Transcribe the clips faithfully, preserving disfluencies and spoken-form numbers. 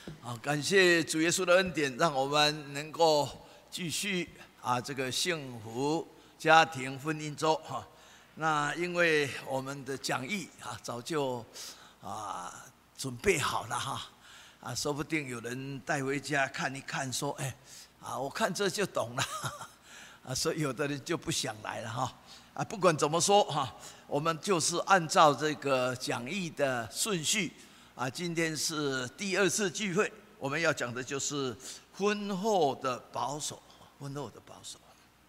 好，感谢主耶稣的恩典，让我们能够继续啊这个幸福家庭婚姻周哈。那因为我们的讲义啊早就啊准备好了哈，啊说不定有人带回家看一看，说哎啊我看这就懂了，啊所以有的人就不想来了哈。啊不管怎么说哈，我们就是按照这个讲义的顺序。啊，今天是第二次聚会，我们要讲的就是婚后的保守，婚后的保守。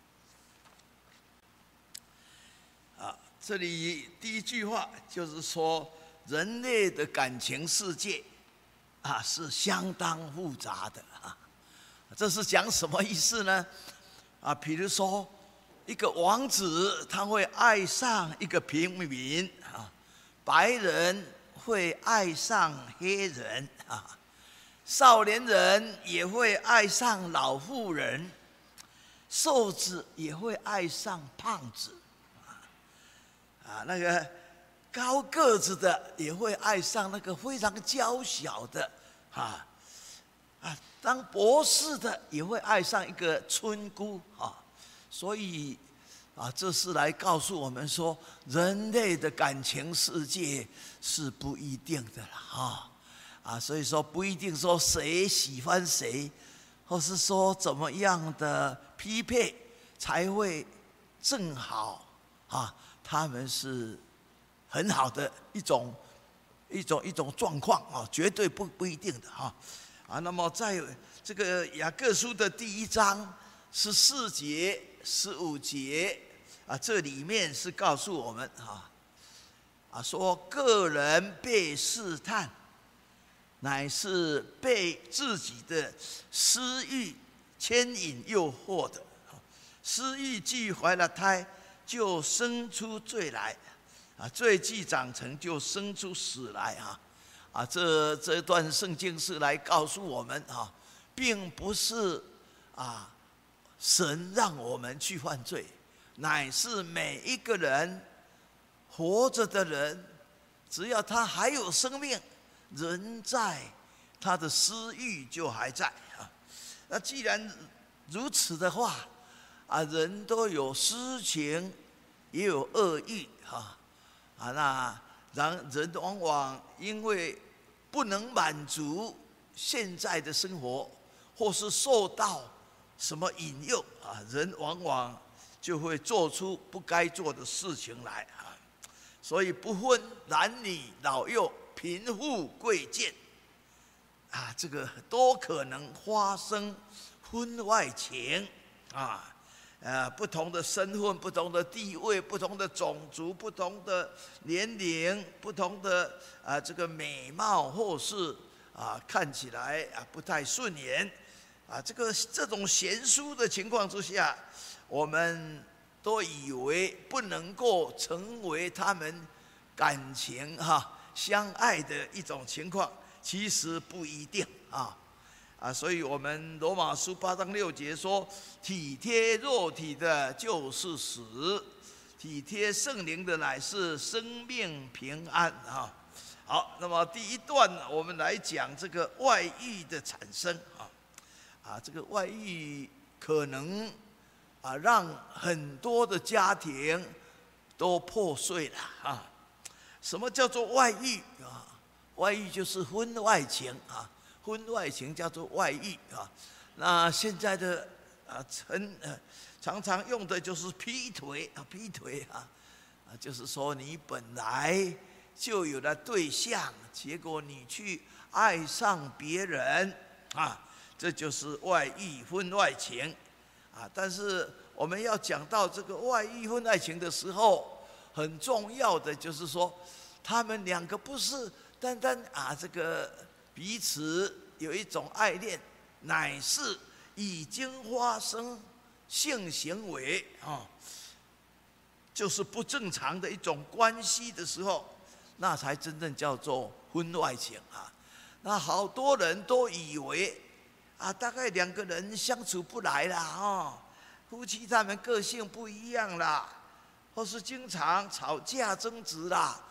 啊，这里第一句话就是说，人类的感情世界啊是相当复杂的啊。这是讲什么意思呢？啊，比如说一个王子他会爱上一个平民啊，白人会爱上黑人啊，少年人也会爱上老妇人，瘦子也会爱上胖子，啊，那个高个子的也会爱上那个非常娇小的，啊，啊，当博士的也会爱上一个村姑啊，所以。啊，这是来告诉我们说，人类的感情世界是不一定的啦，哈，啊，所以说不一定说谁喜欢谁，或是说怎么样的匹配才会正好，啊，他们是很好的一种一种一种状况啊，绝对不不一定的哈，啊，那么在这个雅各书的第一章十四节、十五节。啊，这里面是告诉我们啊，啊说个人被试探，乃是被自己的私欲牵引诱惑的。私欲既怀了胎，就生出罪来；啊，罪既长成，就生出死来啊！啊，这这段圣经是来告诉我们啊，并不是啊神让我们去犯罪。乃是每一个人活着的人，只要他还有生命，人在，他的私欲就还在啊。那既然如此的话，啊，人都有私情，也有恶欲哈，啊，那然人往往因为不能满足现在的生活，或是受到什么引诱啊，人往往就会做出不该做的事情来啊，所以不分男女老幼、贫富贵贱，啊，这个都可能发生婚外情啊，呃，不同的身份、不同的地位、不同的种族、不同的年龄、不同的啊这个美貌，或是啊看起来啊不太顺眼，啊，这个这种悬殊的情况之下。我们都以为不能够成为他们感情哈相爱的一种情况，其实不一定啊啊！所以我们罗马书八章六节说：体贴肉体的就是死，体贴圣灵的乃是生命平安啊！好，那么第一段我们来讲这个外遇的产生啊啊，这个外遇可能。啊，让很多的家庭都破碎了啊！什么叫做外遇啊？外遇就是婚外情啊，婚外情叫做外遇啊。那现在的啊，很呃常常用的就是劈腿啊，劈腿啊，啊，就是说你本来就有了对象，结果你去爱上别人啊，这就是外遇婚外情。啊，但是我们要讲到这个外遇婚外情的时候，很重要的就是说，他们两个不是单单啊这个彼此有一种爱恋，乃是已经发生性行为啊，就是不正常的一种关系的时候，那才真正叫做婚外情啊。那好多人都以为。啊，大概两个人相处不来啦，哦，夫妻他们个性不一样啦，或是经常吵架争执啦，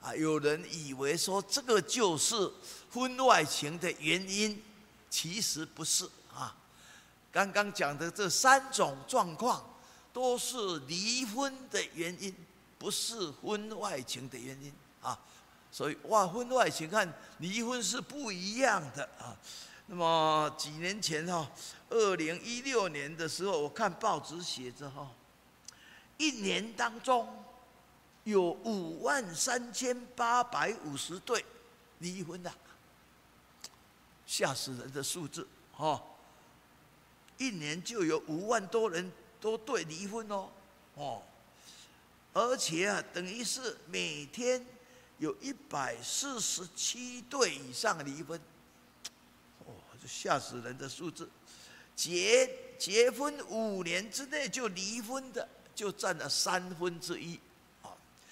啊，有人以为说这个就是婚外情的原因，其实不是啊。刚刚讲的这三种状况，都是离婚的原因，不是婚外情的原因啊。所以哇，婚外情和离婚是不一样的啊。那么几年前哈，二零一六年的时候，我看报纸写着哈，一年当中有五万三千八百五十对离婚的，吓死人的数字哦！一年就有五万多人都对离婚哦，哦，而且啊，等于是每天有一百四十七对以上离婚，哦，这吓死人的数字。结结婚五年之内就离婚的，就占了三分之一，啊，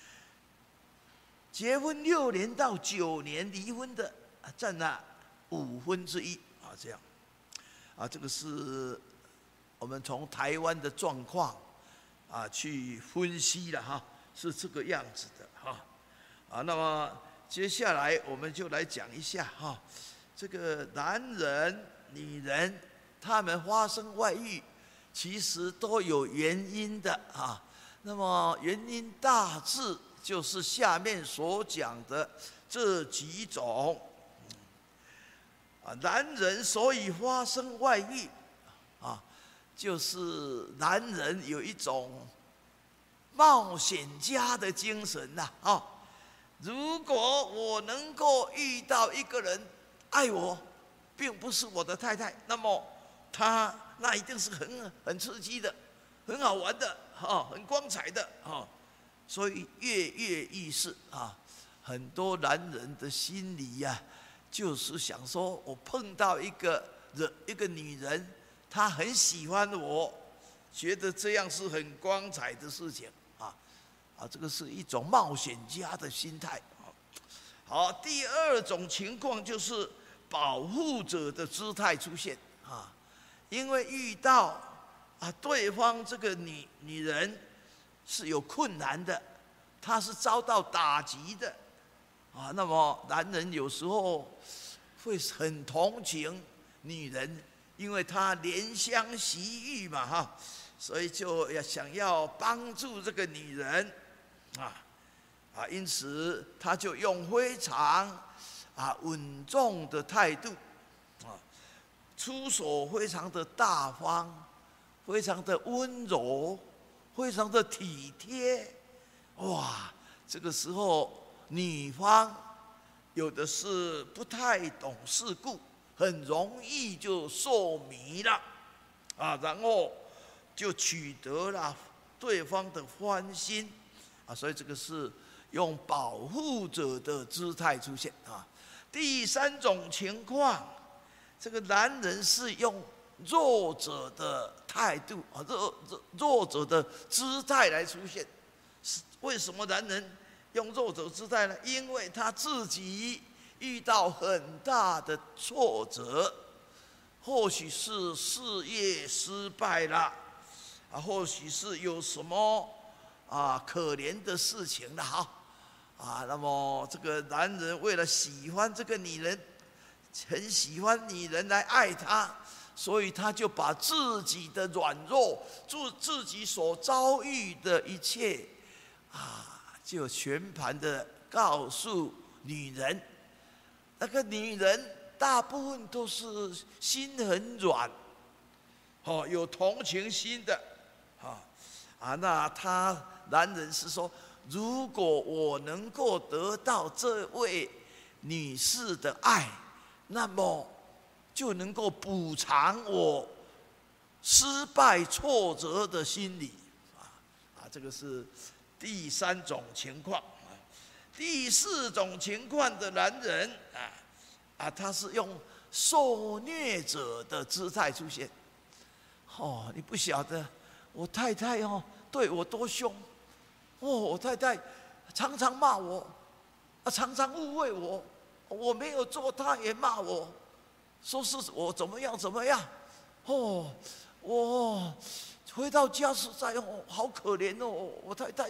结婚六年到九年离婚的，占了五分之一，啊，这样。啊，这个是我们从台湾的状况啊去分析了哈，是这个样子的哈。啊，那么接下来我们就来讲一下哈，这个男人、女人他们发生外遇，其实都有原因的啊。那么原因大致就是下面所讲的这几种。啊，男人所以发生外遇，啊，就是男人有一种冒险家的精神呐，啊，如果我能够遇到一个人爱我，并不是我的太太，那么他那一定是很很刺激的，很好玩的，啊，很光彩的，啊，所以跃跃欲试啊，很多男人的心里呀、啊。就是想说，我碰到一个人，一个女人，她很喜欢我，觉得这样是很光彩的事情啊，啊，这个是一种冒险家的心态。好，第二种情况就是保护者的姿态出现啊，因为遇到啊对方这个女女人是有困难的，她是遭到打击的。啊，那么男人有时候会很同情女人，因为他怜香惜玉嘛，哈，所以就要想要帮助这个女人，啊，啊，因此他就用非常啊稳重的态度，啊，出手非常的大方，非常的温柔，非常的体贴，哇，这个时候。女方有的是不太懂世故，很容易就受迷了，啊，然后就取得了对方的欢心，啊，所以这个是用保护者的姿态出现啊。第三种情况，这个男人是用弱者的态度啊，弱弱弱者的姿态来出现，是为什么男人？用弱者姿态呢？因为他自己遇到很大的挫折，或许是事业失败了，啊，或许是有什么啊可怜的事情了哈，啊，那么这个男人为了喜欢这个女人，很喜欢女人来爱他，所以他就把自己的软弱，自自己所遭遇的一切，啊。就全盘的告诉女人，那个女人大部分都是心很软，哦，有同情心的，啊啊，那他男人是说，如果我能够得到这位女士的爱，那么就能够补偿我失败挫折的心理，啊啊，这个是。第三种情况，第四种情况的男人啊啊，他是用受虐者的姿态出现。哦，你不晓得，我太太哦对我多凶，哦，我太太常常骂我，啊，常常误会我，我没有做，她也骂我，说是我怎么样怎么样，哦，我回到家实在哦好可怜哦，我太太。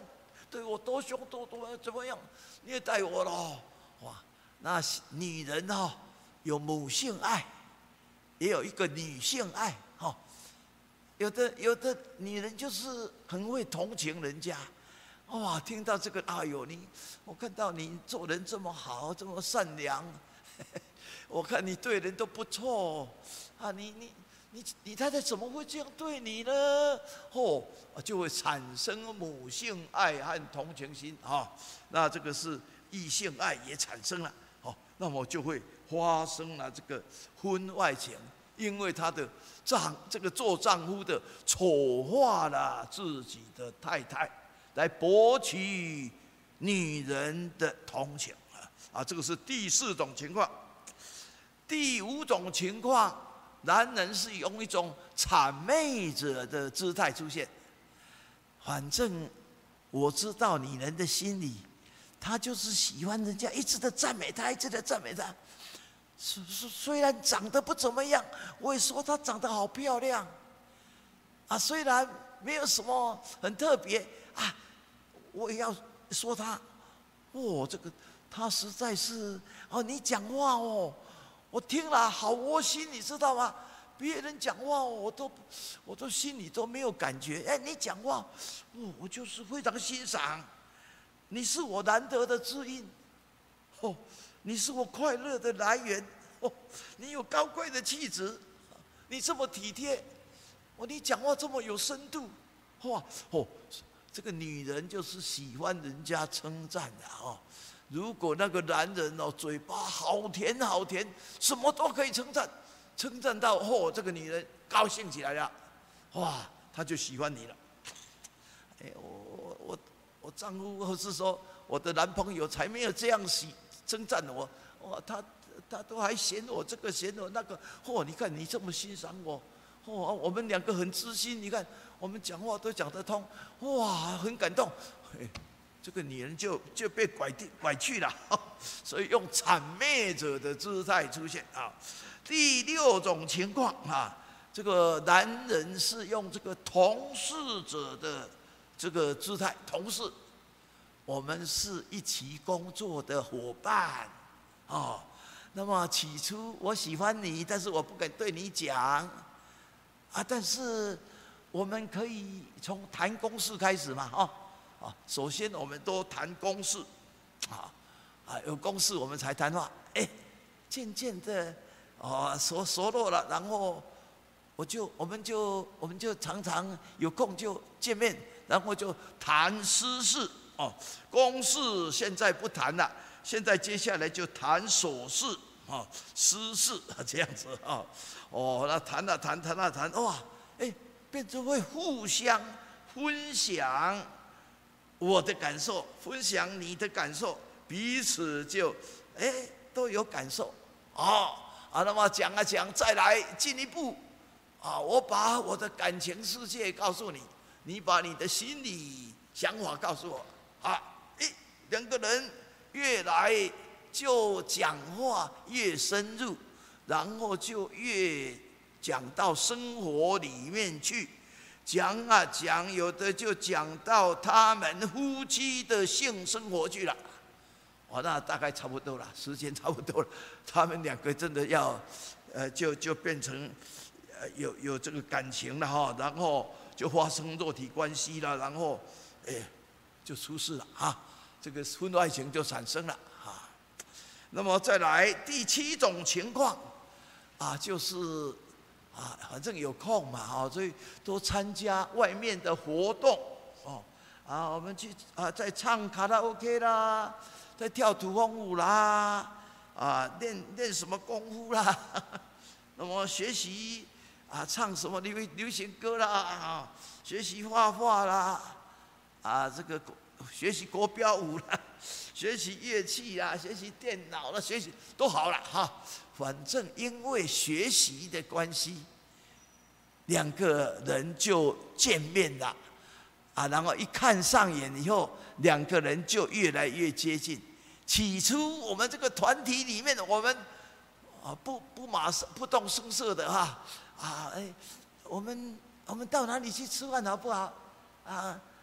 对我多凶多多怎么样虐待我了？哇，那女人哦，有母性爱，也有一个女性爱，哈。有的有的女人就是很会同情人家，哇！听到这个，哎呦，你我看到你做人这么好，这么善良，我看你对人都不错啊！你你你你太太怎么会这样对你呢？哦，就会产生母性爱和同情心啊。那这个是异性爱也产生了，哦，那么就会发生了这个婚外情。因为他的丈这个做丈夫的丑化了自己的太太，来博取女人的同情啊！啊，这个是第四种情况。第五种情况，男人是用一种谄媚者的姿态出现。反正我知道女人的心里，她就是喜欢人家一直的赞美她，一直的赞美她。虽虽然长得不怎么样，我也说她长得好漂亮。啊，虽然没有什么很特别啊，我也要说她，哦，这个她实在是哦，你讲话哦，我听了好窝心，你知道吗？别人讲话我都我都心里都没有感觉，哎，你讲话，哦，我就是非常欣赏，你是我难得的知音，哦。你是我快乐的来源，哦，你有高贵的气质，你这么体贴，哦，你讲话这么有深度，哇，哦，这个女人就是喜欢人家称赞的哦。如果那个男人哦，嘴巴好甜好甜，什么都可以称赞，称赞到哦，这个女人高兴起来了，哇，她就喜欢你了。哎，我我我丈夫或是说我的男朋友才没有这样喜。称赞我，哇，他他都还嫌我这个嫌我那个，嚯、哦！你看你这么欣赏我，嚯、哦！我们两个很知心，你看我们讲话都讲得通，哇，很感动。哎，这个女人就就被拐地拐去了，所以用谄媚者的姿态出现啊。第六种情况啊，这个男人是用这个同事者的这个姿态，同事。我们是一起工作的伙伴，哦，那么起初我喜欢你，但是我不敢对你讲，啊，但是我们可以从谈公事开始嘛，哦，啊，首先我们都谈公事，啊，啊，有公事我们才谈话，哎，渐渐的，哦，熟熟络了，然后我就我们就我们就常常有空就见面，然后就谈私事。哦，公事现在不谈了，现在接下来就谈琐事啊、私事这样子啊。哦，那谈了谈谈了谈，哇，哎，变成会互相分享我的感受，分享你的感受，彼此就哎都有感受。哦啊，那么讲啊讲，再来进一步啊，我把我的感情世界告诉你，你把你的心理想法告诉我。啊，一两个人越来就讲话越深入，然后就越讲到生活里面去，讲啊讲，有的就讲到他们夫妻的性生活去了。哦，那大概差不多了，时间差不多了，他们两个真的要，呃，就就变成，呃，有有这个感情了哈，然后就发生肉体关系了，然后，哎。就出事了啊，这个婚外情就产生了啊。那么再来第七种情况啊，就是啊，反正有空嘛，啊，所以多参加外面的活动哦。啊，我们去啊，在唱卡拉 OK 啦，在跳土风舞啦，啊，练练什么功夫啦，那么学习啊，唱什么流流行歌啦，啊，学习画画啦。啊，这个学习国标舞啦，学习乐器啦，学习电脑啦，学习都好了哈。反正因为学习的关系，两个人就见面了，啊，然后一看上眼以后，两个人就越来越接近。起初我们这个团体里面，我们啊不不马上不动声色的哈，啊哎，我们我们到哪里去吃饭好不好？啊。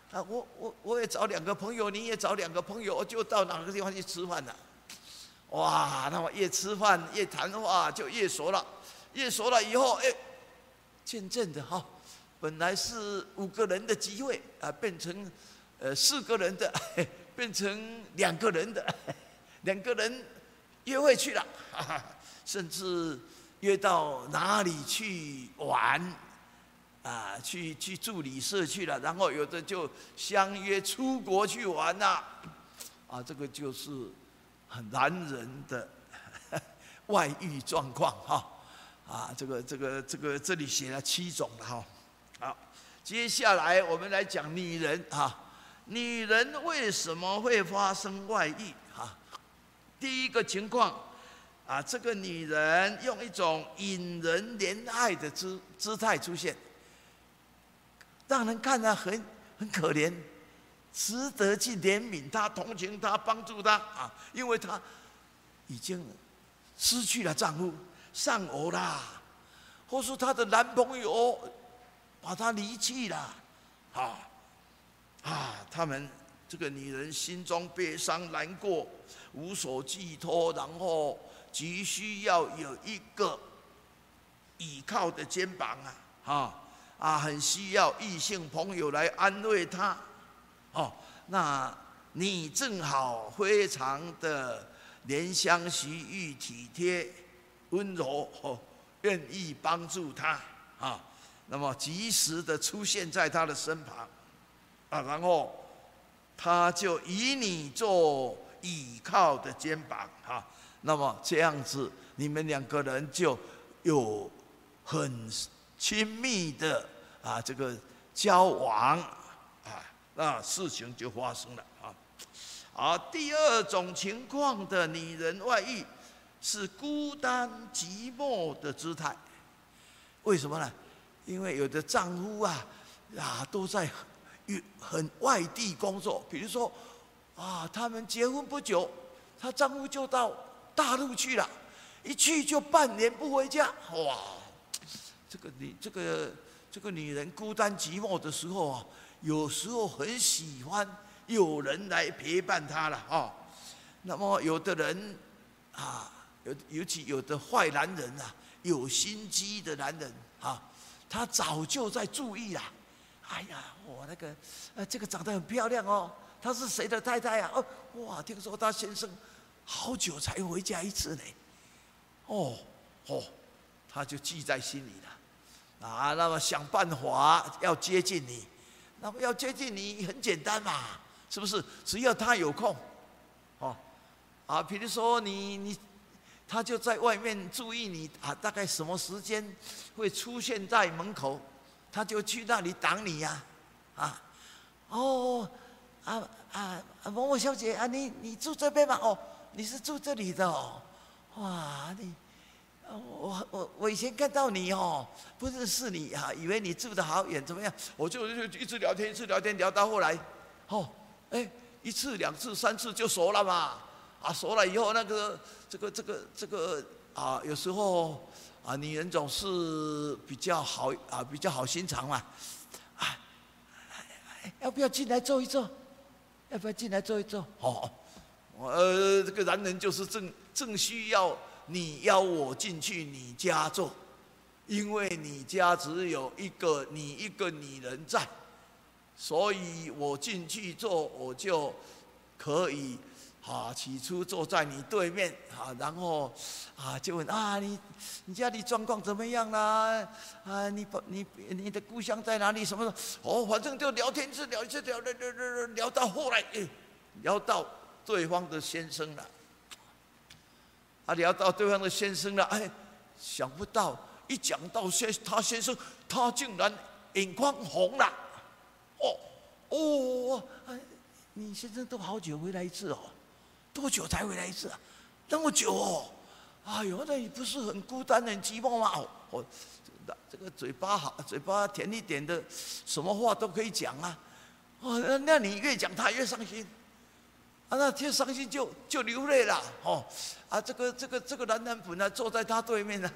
啊，我我我也找两个朋友，你也找两个朋友，就到哪个地方去吃饭了。哇，那么越吃饭越谈话就越熟了，越熟了以后，哎，渐渐的哈，本来是五个人的集会啊，变成呃四个人的，变成两个人的，两个人约会去了，哈哈，甚至约到哪里去玩，啊，去去住旅社去了，然后有的就相约出国去玩呐，啊，这个就是很男人的外遇状况哈，啊，这个这个这个这里写了七种了哈，好，接下来我们来讲女人哈，女人为什么会发生外遇哈？第一个情况。啊，这个女人用一种引人怜爱的姿姿态出现，让人看了很很可怜，值得去怜悯她、同情她、帮助她啊，因为她已经失去了丈夫，丧偶啦，或是她的男朋友把她离弃了，啊啊，他们这个女人心中悲伤难过，无所寄托，然后。急需要有一个倚靠的肩膀啊，啊啊，很需要异性朋友来安慰他，哦，那你正好非常的怜香惜玉、体贴、温柔，哦，愿意帮助他啊，那么及时的出现在他的身旁，啊，然后他就以你做倚靠的肩膀，哈。那么这样子，你们两个人就有很亲密的啊这个交往啊，那事情就发生了啊。好，第二种情况的女人外遇是孤单寂寞的姿态，为什么呢？因为有的丈夫啊啊都在很很外地工作，比如说啊，他们结婚不久，她丈夫就到大陆去了，一去就半年不回家，哇！这个女这个这个女人孤单寂寞的时候啊，有时候很喜欢有人来陪伴她了啊。那么有的人啊，尤尤其有的坏男人啊，有心机的男人啊，他早就在注意了。哎呀，我那个呃，这个长得很漂亮哦，她是谁的太太啊？哦，哇，听说她先生。好久才回家一次呢，哦哦，他就记在心里了，啊，那么想办法要接近你，那么要接近你很简单嘛，是不是？只要他有空，哦，啊，比如说你你，他就在外面注意你啊，大概什么时间会出现在门口，他就去那里等你呀，啊，啊，哦，啊啊，某某小姐啊，你你住这边吗？哦。你是住这里的哦，哇！你，我我我以前看到你哦，不认识你啊，以为你住得好远，怎么样？我就就一直聊天，一直聊天，聊到后来，哦，哎，一次、两次、三次就熟了嘛，啊，熟了以后那个这个这个这个啊，有时候啊，女人总是比较好啊，比较好心肠嘛，啊，要不要进来坐一坐？要不要进来坐一坐？哦。呃，这个男人就是正正需要你邀我进去你家坐，因为你家只有一个你一个女人在，所以我进去坐，我就可以啊，起初坐在你对面啊，然后啊就问啊你你家里状况怎么样啦？啊，你你你的故乡在哪里？什么的？哦，反正就聊天，是聊一次聊聊聊聊聊到后来，哎，聊到。对方的先生了，啊，聊到对方的先生了，哎，想不到一讲到先他先生，他竟然眼眶红了，哦哦，哎，你先生都好久回来一次哦，多久才回来一次啊？那么久哦，哎呦，那你不是很孤单很寂寞吗？哦，哦，这个嘴巴好，嘴巴甜一点的，什么话都可以讲啊，哦，那你越讲他越伤心。啊，那越伤心就就流泪了，哦，啊，这个这个这个男人本来坐在他对面呢，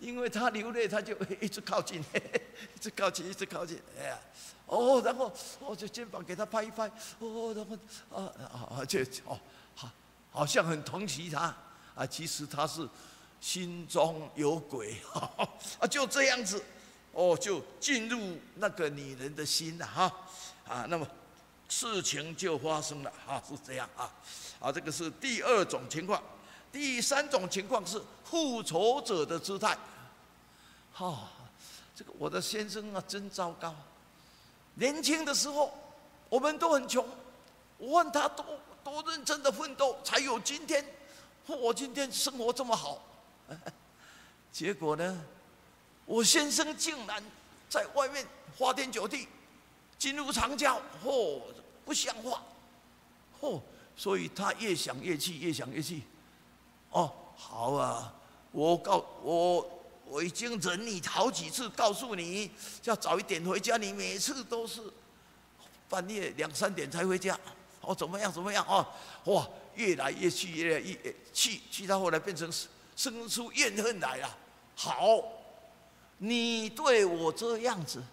因为他流泪，他就一直靠近，一直靠近，一直靠近，哎呀，哦，然后哦，就肩膀给他拍一拍，哦，然后啊啊，就哦，好，好像很同情他啊，其实他是心中有鬼，啊，就这样子，哦，就进入那个女人的心了哈，啊，那么事情就发生了啊，是这样啊，啊，这个是第二种情况。第三种情况是复仇者的姿态。哈、哦，这个我的先生啊，真糟糕。年轻的时候，我们都很穷，我问他多多认真的奋斗，才有今天。我今天生活这么好，结果呢，我先生竟然在外面花天酒地，进入长教，哦，不像话，哦，所以他越想越气，越想越气。哦，好啊，我告我我已经忍你好几次，告诉你要早一点回家，你每次都是半夜两三点才回家。哦，怎么样怎么样？哦，哇，越来越气，越来越气，气到后来变成生出怨恨来了。好，你对我这样子，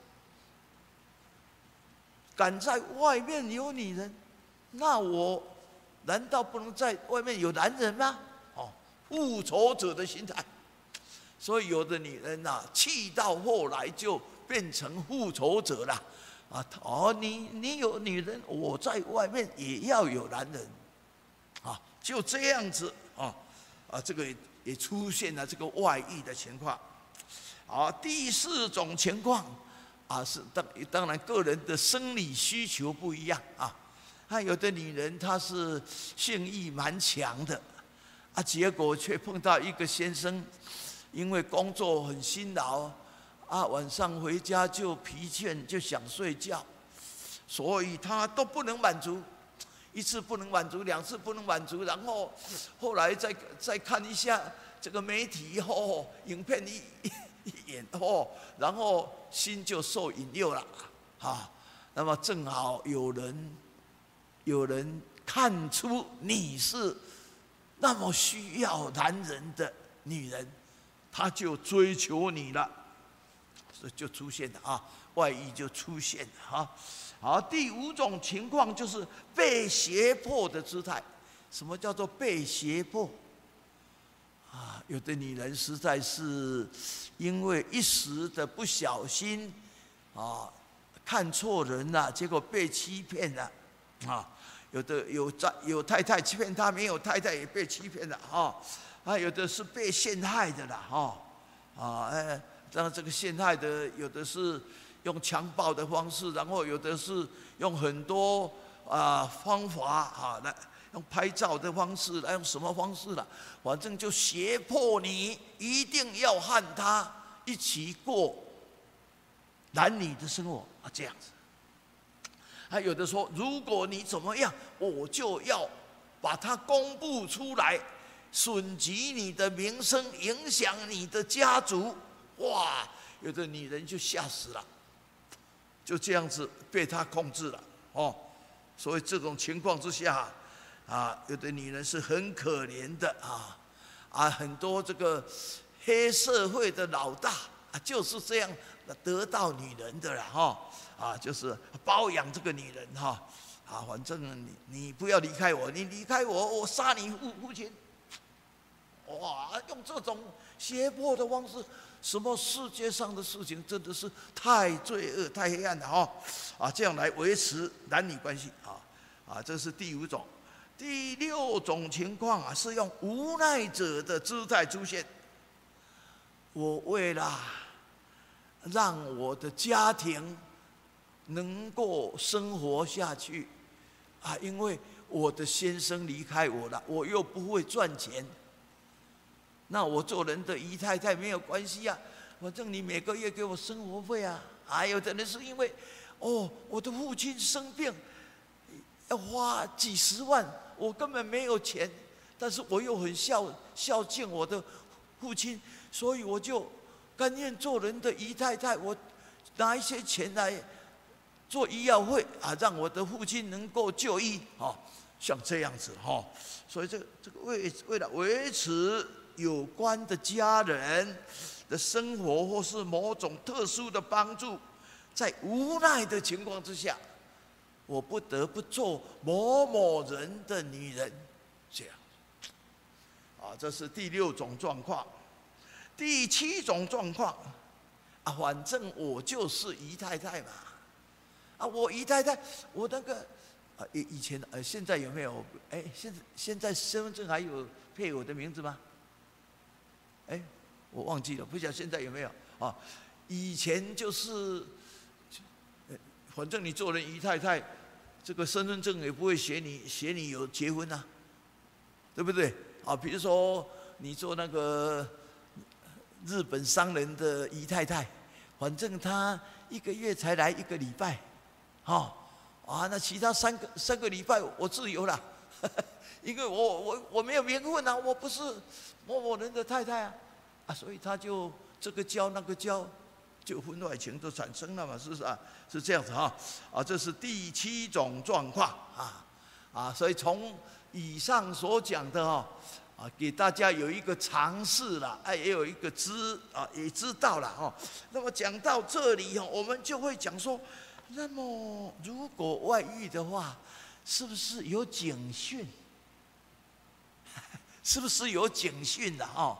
敢在外面有女人，那我难道不能在外面有男人吗？复仇者的心态，所以有的女人呐、啊，气到后来就变成复仇者了，啊，哦，你你有女人，我在外面也要有男人，啊，就这样子啊，啊，这个也出现了这个外遇的情况。好，第四种情况啊，是当当然个人的生理需求不一样啊，啊，有的女人她是性欲蛮强的。啊，结果却碰到一个先生，因为工作很辛劳，啊，晚上回家就疲倦，就想睡觉，所以他都不能满足，一次不能满足，两次不能满足，然后后来再再看一下这个媒体哦，影片一一演哦，然后心就受引诱了，啊，那么正好有人有人看出你是那么需要男人的女人，她就追求你了，这就出现了啊，外遇就出现了啊。好，第五种情况就是被胁迫的姿态。什么叫做被胁迫？啊，有的女人实在是因为一时的不小心啊，看错人了，结果被欺骗了啊。有的有在有太太欺骗他，没有太太也被欺骗了哈。啊，有的是被陷害的啦哈。啊，哎，让这个陷害的有的是用强暴的方式，然后有的是用很多啊方法啊来用拍照的方式，来用什么方式啦？反正就胁迫你一定要和他一起过男女的生活啊，这样子。还有的说，如果你怎么样，我就要把它公布出来，损及你的名声，影响你的家族。哇，有的女人就吓死了，就这样子被他控制了哦。所以这种情况之下，啊，有的女人是很可怜的啊，啊，很多这个黑社会的老大啊，就是这样得到女人的了哈。啊，就是包养这个女人哈，啊，反正你你不要离开我，你离开我，我杀你父父亲。哇，用这种胁迫的方式，什么世界上的事情真的是太罪恶、太黑暗了哈！啊，这样来维持男女关系啊，啊，这是第五种。第六种情况啊，是用无奈者的姿态出现。我为了让我的家庭能够生活下去啊，因为我的先生离开我了，我又不会赚钱，那我做人的姨太太没有关系啊，反正你每个月给我生活费啊。还有的人是因为，哦，我的父亲生病，要花几十万，我根本没有钱，但是我又很孝孝敬我的父亲，所以我就甘愿做人的姨太太，我拿一些钱来做医药费啊，让我的父亲能够就医啊，像这样子哈。所以这个这个为为了维持有关的家人的生活，或是某种特殊的帮助，在无奈的情况之下，我不得不做某某人的女人，这样。啊，这是第六种状况。第七种状况，啊，反正我就是姨太太嘛，啊，我姨太太，我那个，啊，以以前呃，现在有没有？哎，现在现在身份证还有配偶的名字吗？哎，我忘记了，不晓得现在有没有啊？以前就是，反正你做人姨太太，这个身份证也不会写你写你有结婚啊，对不对？啊，比如说你做那个日本商人的姨太太，反正他一个月才来一个礼拜，哦，啊，那其他三个三个礼拜我自由了，因为我我我没有名分啊，我不是某某人的太太啊，啊，所以他就这个交那个交，就婚外情就产生了嘛，是不是啊？是这样子哈，啊，这是第七种状况啊，啊，所以从以上所讲的哦。啊，给大家有一个尝试了，哎，也有一个知啊，也知道了哦。那么讲到这里哦，我们就会讲说，那么如果外遇的话，是不是有警讯？是不是有警讯的哦？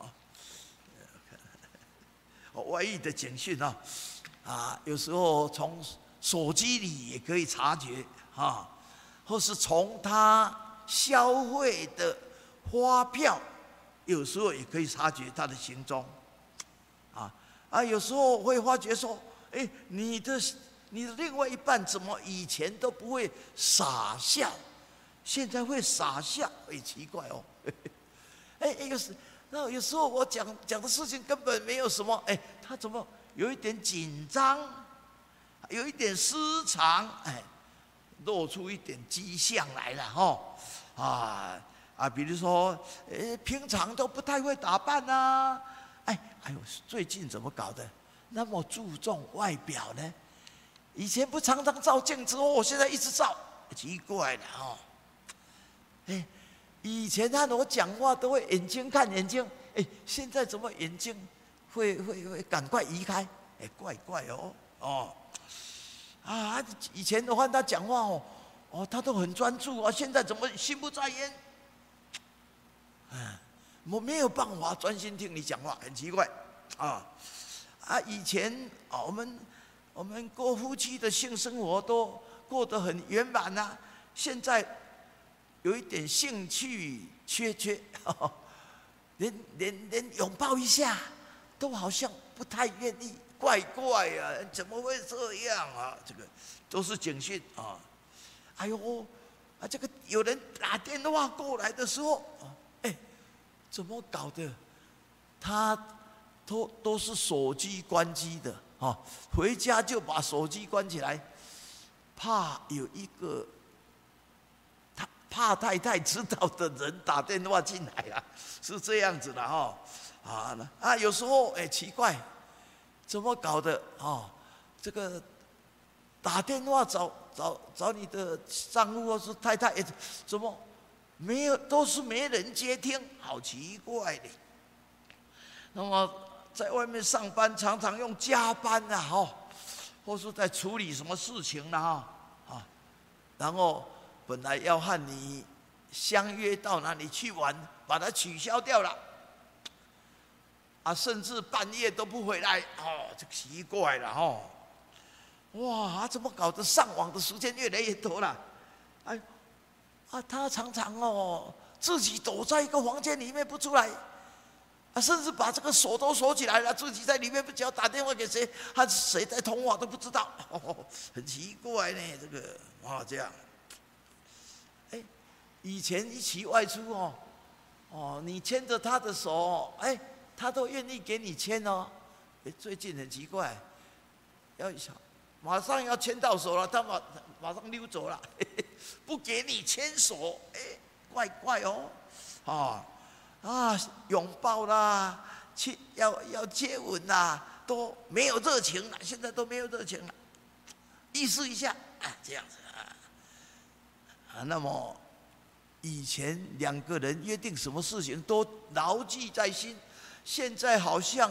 哦，外遇的警讯哦，啊，有时候从手机里也可以察觉啊，或是从他消费的发票，有时候也可以察觉他的行踪，啊啊，有时候会发觉说，哎，你的你的另外一半怎么以前都不会傻笑，现在会傻笑，哎，奇怪哦，哎，有时那有时候我讲讲的事情根本没有什么，哎，他怎么有一点紧张，有一点失常，哎，露出一点迹象来了哈，啊。啊，比如说，呃，平常都不太会打扮呐，哎，哎呦，最近怎么搞的那么注重外表呢？以前不常常照镜子哦，我现在一直照，奇怪了哦。哎，以前和我讲话都会眼睛看眼睛，哎，现在怎么眼睛会会会赶快移开？哎，怪怪哦，哦，啊，以前的话他讲话哦，哦，他都很专注啊，现在怎么心不在焉？嗯，我没有办法专心听你讲话，很奇怪，啊啊！以前啊，我们我们过夫妻的性生活都过得很圆满呐，现在有一点兴趣缺缺，连连连拥抱一下都好像不太愿意，怪怪啊！怎么会这样啊？这个都是警讯啊！哎呦，啊，这个有人打电话过来的时候。哎，怎么搞的？他都都是手机关机的啊，回家就把手机关起来，怕有一个他怕太太知道的人打电话进来啊，是这样子的哈啊啊，有时候哎奇怪，怎么搞的啊？这个打电话找找找你的丈夫或是太太，哎，怎么？没有，都是没人接听，好奇怪的。那么在外面上班，常常用加班啊，哈，或是在处理什么事情啦，哈，啊，然后本来要和你相约到哪里去玩，把它取消掉了，啊，甚至半夜都不回来，哦，这奇怪了，哈，哇，怎么搞得上网的时间越来越多了，哎。啊，他常常哦，自己躲在一个房间里面不出来，啊，甚至把这个锁都锁起来了，自己在里面不只要打电话给谁，和谁在通话都不知道，哦，很奇怪呢，这个啊这样。哎，以前一起外出哦，哦，你牵着他的手，哎，他都愿意给你牵哦。哎，最近很奇怪，要马上要牵到手了，他马马上溜走了。嘿嘿，不给你牵手，哎，怪怪哦，啊啊，拥抱啦，去要要接吻啦，都没有热情了，现在都没有热情了，意思一下啊，这样子啊，啊，那么以前两个人约定什么事情都牢记在心，现在好像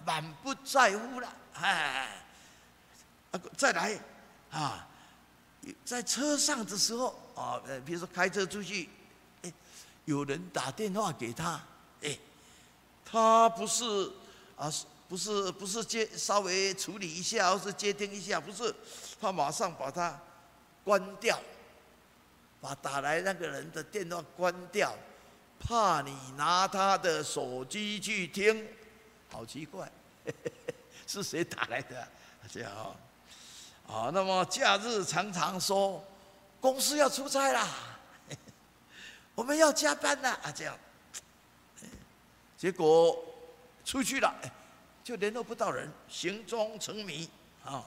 满不在乎了，哎，啊，再来，啊，在车上的时候，啊，呃，比如说开车出去，哎，有人打电话给他，哎，他不是啊，不是不是接稍微处理一下，或是接听一下，不是，他马上把它关掉，把打来那个人的电话关掉，怕你拿他的手机去听，好奇怪，是谁打来的、啊？这样啊、哦，啊，那么假日常常说公司要出差啦，我们要加班啦，啊，这样，结果出去了，就联络不到人，行踪成谜啊。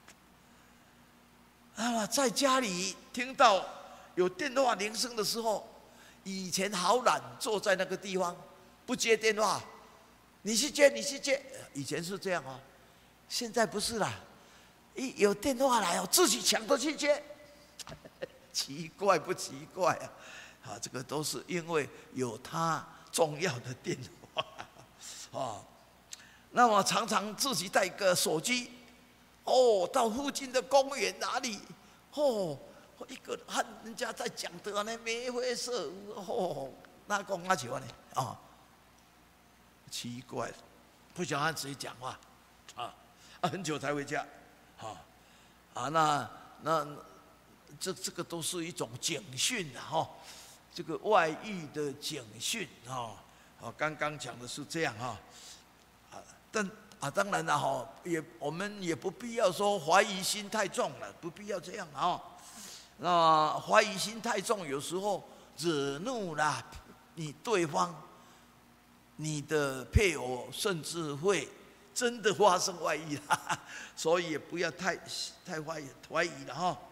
那么在家里听到有电话铃声的时候，以前好懒，坐在那个地方不接电话，你去接，你去接。以前是这样啊，现在不是啦，一有电话来哦，自己抢着去接，奇怪不奇怪啊？啊，这个都是因为有他重要的电话啊。那么常常自己带个手机，哦，到附近的公园哪里，哦，一个和人家在讲的呢，没回事，哦，那讲阿球呢，啊，奇怪，不想和谁讲话，啊，啊，很久才回家，啊，啊，那那这这个都是一种警讯啊，哈，这个外遇的警讯啊，啊，刚刚讲的是这样哈。但啊，当然了哈，也我们也不必要说怀疑心太重了，不必要这样啊。那怀疑心太重，有时候惹怒了你对方，你的配偶甚至会真的发生外遇了，所以也不要太太怀疑怀疑了哈。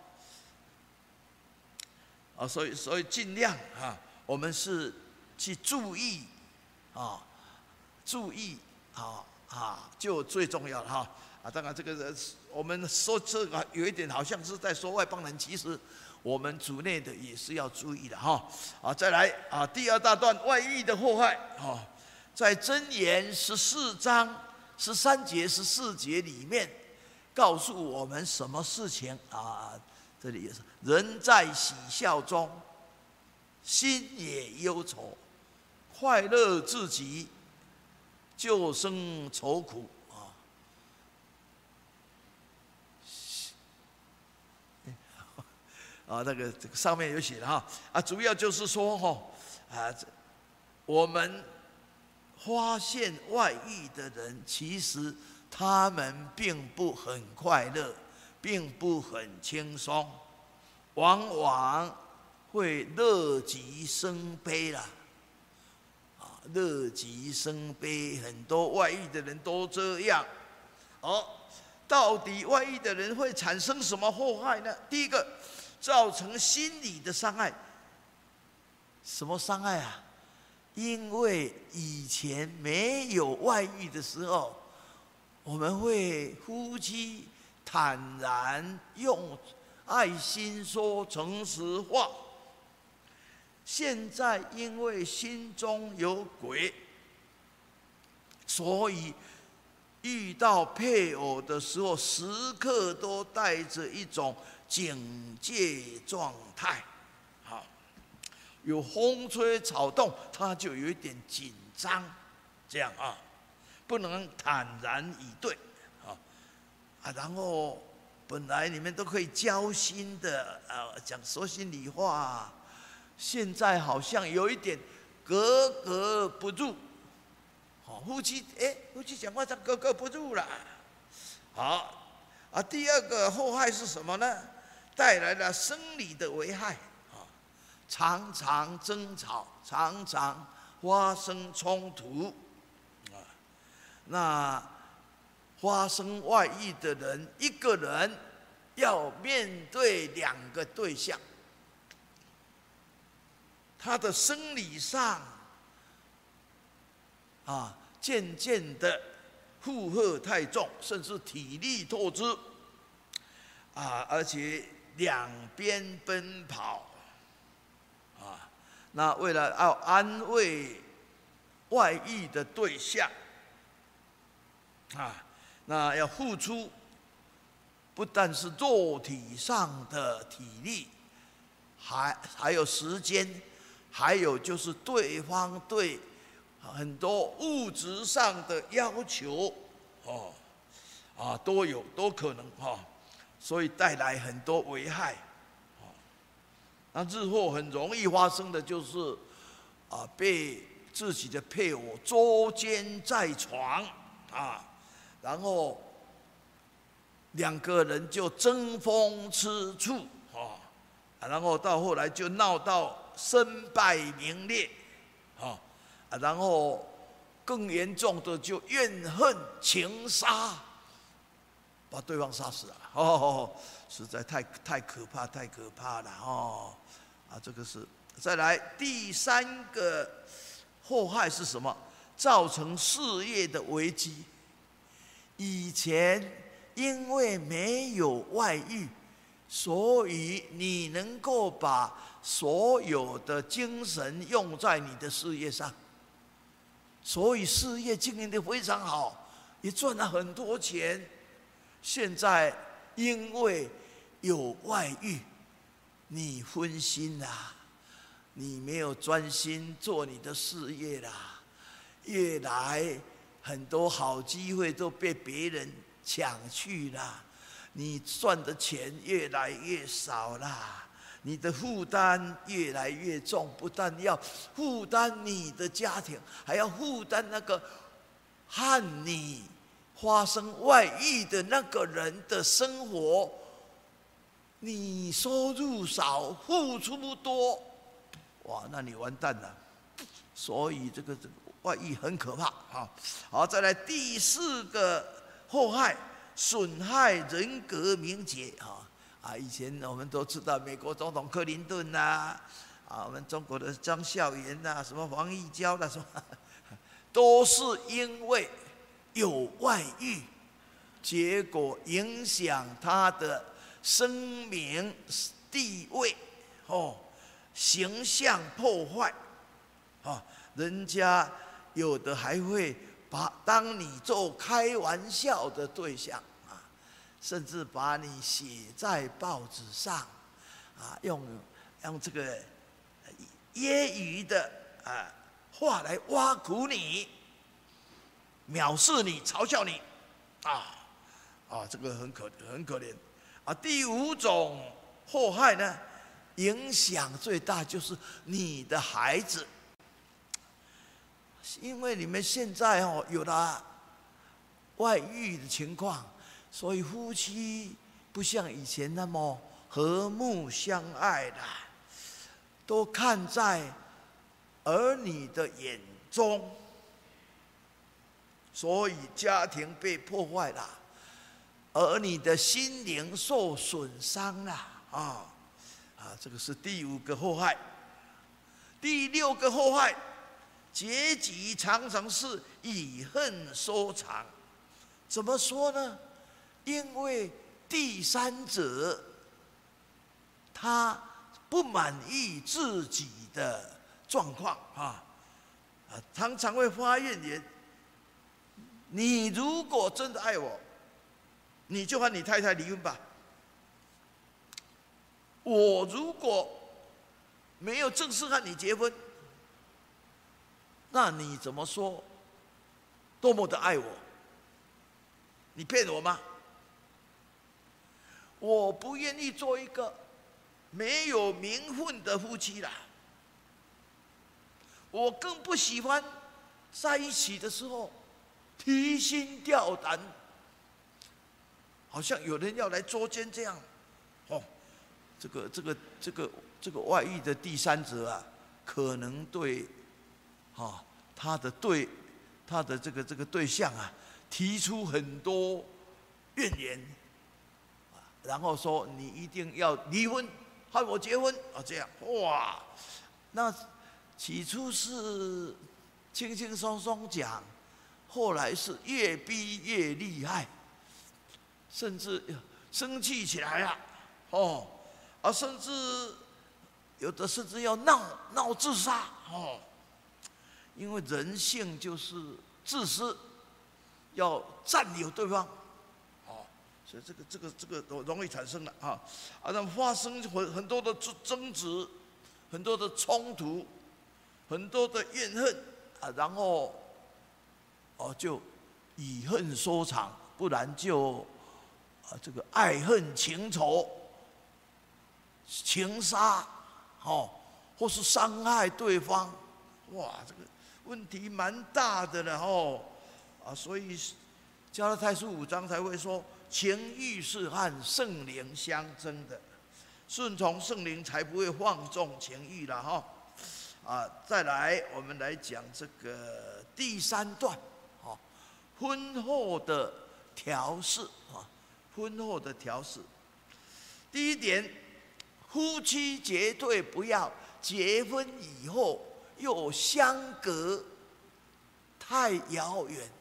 啊，所以所以尽量啊，我们是去注意啊，注意啊。啊，就最重要了哈！啊，当然这个我们说这个有一点好像是在说外邦人，其实我们主内的也是要注意的哈。啊，再来啊，第二大段外遇的祸害啊，在箴言十四章十三节、十四节里面告诉我们什么事情啊？这里也是人在喜笑中，心也忧愁，快乐至极，就生愁苦啊！啊，那个这个上面有写的哈啊，主要就是说哈啊，我们发现外遇的人，其实他们并不很快乐，并不很轻松，往往会乐极生悲啦。乐极生悲，很多外遇的人都这样。哦，到底外遇的人会产生什么祸害呢？第一个，造成心理的伤害。什么伤害啊？因为以前没有外遇的时候，我们会夫妻坦然用爱心说诚实话。现在因为心中有鬼，所以遇到配偶的时候，时刻都带着一种警戒状态。好，有风吹草动，他就有一点紧张，这样啊，不能坦然以对啊啊，然后本来你们都可以交心的啊，讲说心里话。现在好像有一点格格不入，好，夫妻哎，夫妻讲话他格格不入了。好啊，第二个祸害是什么呢？带来了生理的危害啊，常常争吵，常常发生冲突啊。那发生外遇的人，一个人要面对两个对象。他的生理上啊，渐渐的负荷太重，甚至体力透支啊，而且两边奔跑啊。那为了要安慰外遇的对象， 啊，那要付出，不但是肉体上的体力，还还有时间，还有就是对方对很多物质上的要求，哦，啊，都有都可能哈、哦，所以带来很多危害，哦，那日后很容易发生的就是，啊，被自己的配偶捉奸在床，啊，然后两个人就争风吃醋，啊，然后到后来就闹到身败名裂，啊，然后更严重的就怨恨情杀，把对方杀死了，哦，实在太太可怕，太可怕了哦，啊，这个是再来第三个祸害是什么？造成事业的危机。以前因为没有外遇，所以你能够把所有的精神用在你的事业上，所以事业经营得非常好，也赚了很多钱。现在因为有外遇，你分心啦，你没有专心做你的事业啦，越来很多好机会都被别人抢去了，你赚的钱越来越少啦，你的负担越来越重，不但要负担你的家庭，还要负担那个和你发生外遇的那个人的生活。你收入少，付出多，哇，那你完蛋了。所以这个这个外遇很可怕啊！好，再来第四个祸害，损害人格名节啊啊！以前我们都知道，美国总统克林顿呐，啊，我们中国的张孝严呐，什么黄义交啦，什么，都是因为有外遇，结果影响他的声名地位，哦，形象破坏，啊，人家有的还会把当你做开玩笑的对象啊，甚至把你写在报纸上，啊，用用这个揶揄的啊话来挖苦你，藐视你，嘲笑你，啊啊，这个很可很可怜。啊，第五种祸害呢，影响最大就是你的孩子，因为你们现在哦有了外遇的情况，所以夫妻不像以前那么和睦相爱的，都看在儿女的眼中，所以家庭被破坏了。而你的心灵受损伤了啊啊！这个是第五个祸害。第六个祸害，结局常常是以恨收场。怎么说呢？因为第三者他不满意自己的状况啊啊，常常会发怨言。你如果真的爱我，你就和你太太离婚吧。我如果没有正式和你结婚，那你怎么说？多么的爱我？你骗我吗？我不愿意做一个没有名分的夫妻啦。我更不喜欢在一起的时候提心吊胆，好像有人要来捉奸这样，哦，这个这个这个这个外遇的第三者啊，可能对，啊，他的对，他的这个这个对象啊，提出很多怨言，然后说你一定要离婚，和我结婚啊，这样哇，那起初是轻轻松松讲，后来是越逼越厉害。甚至生气起来了，哦，啊，甚至有的甚至要闹闹自杀，哦，因为人性就是自私， 要占有对方，哦，所以这个这个这个容易产生了啊啊，那么发生很很多的争争执，很多的冲突，很多的怨恨啊，然后哦就以恨收场，不然就啊这个爱恨情仇、情杀，哦，或是伤害对方，哇，这个问题蛮大的了哦，啊，所以加拉太书五章才会说，情欲是和圣灵相争的，顺从圣灵才不会放纵情欲了哈。啊，再来我们来讲这个第三段，啊，婚后的调试啊，婚后的调试。第一点，夫妻绝对不要结婚以后又相隔太遥远。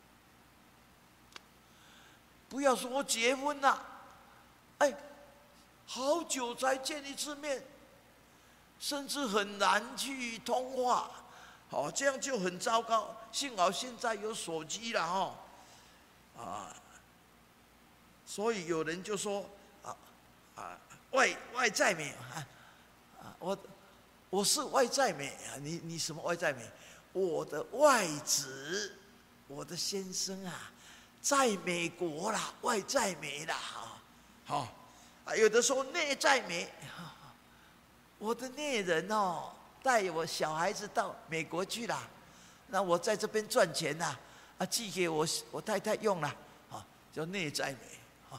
不要说结婚了，哎，好久才见一次面，甚至很难去通话，好，这样就很糟糕。幸好现在有手机了哈，啊，所以有人就说啊啊，外外在美啊，啊，我我是外在美啊，你你什么外在美？我的外子，我的先生啊，在美国啦，外在美啦，好，啊，有的说内在美。我的内人哦，带我小孩子到美国去了，那我在这边赚钱呐，啊，寄给我我太太用了，啊，叫内在美，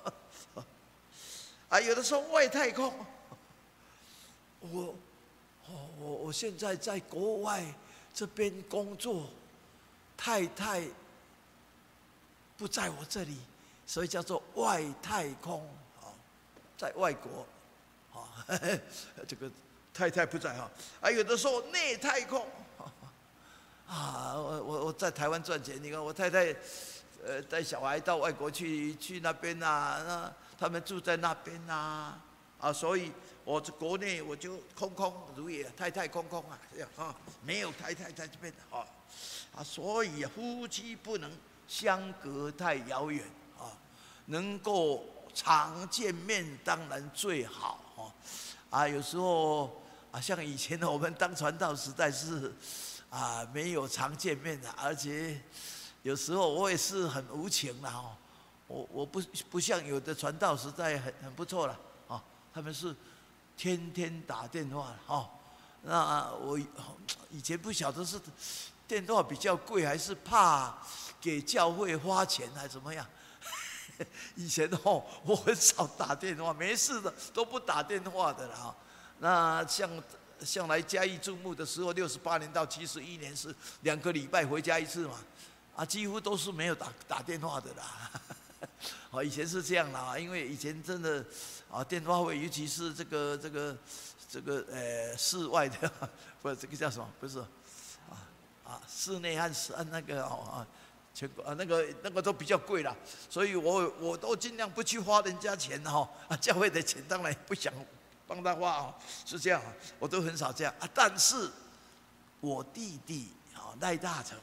啊，有的说外太空，我，哦，我我现在在国外这边工作，太太不在我这里，所以叫做外太空，啊，在外国。这个太太不在哈，啊，有的时候内太空，啊，我我我在台湾赚钱，你看我太太，呃，带小孩到外国去去那边啊，那他们住在那边啊，啊，所以我这国内我就空空如也，太太空空啊，这样啊，没有太太在这边啊，啊，所以夫妻不能相隔太遥远啊，能够常见面当然最好。啊，有时候啊，像以前我们当传道时代是啊没有常见面的，而且有时候我也是很无情的哦，我我不不像有的传道时代很很不错了哦，他们是天天打电话哦，那我以前不晓得是电话比较贵，还是怕给教会花钱，还是怎么样？以前哦，我很少打电话，没事的都不打电话的啦。那像像来嘉义注目的时候，六十八年到七十一年是两个礼拜回家一次嘛，啊，几乎都是没有打打电话的啦。哦，以前是这样啦，因为以前真的啊，电话会，尤其是这个这个这个呃室外的，不，这个叫什么？不是啊啊，室内和室那个哦啊。全国啊，那个那个都比较贵啦，所以我我都尽量不去花人家钱哈，啊，教会的钱当然不想帮他花哦，是这样，我都很少这样啊。但是我弟弟啊，赖大成，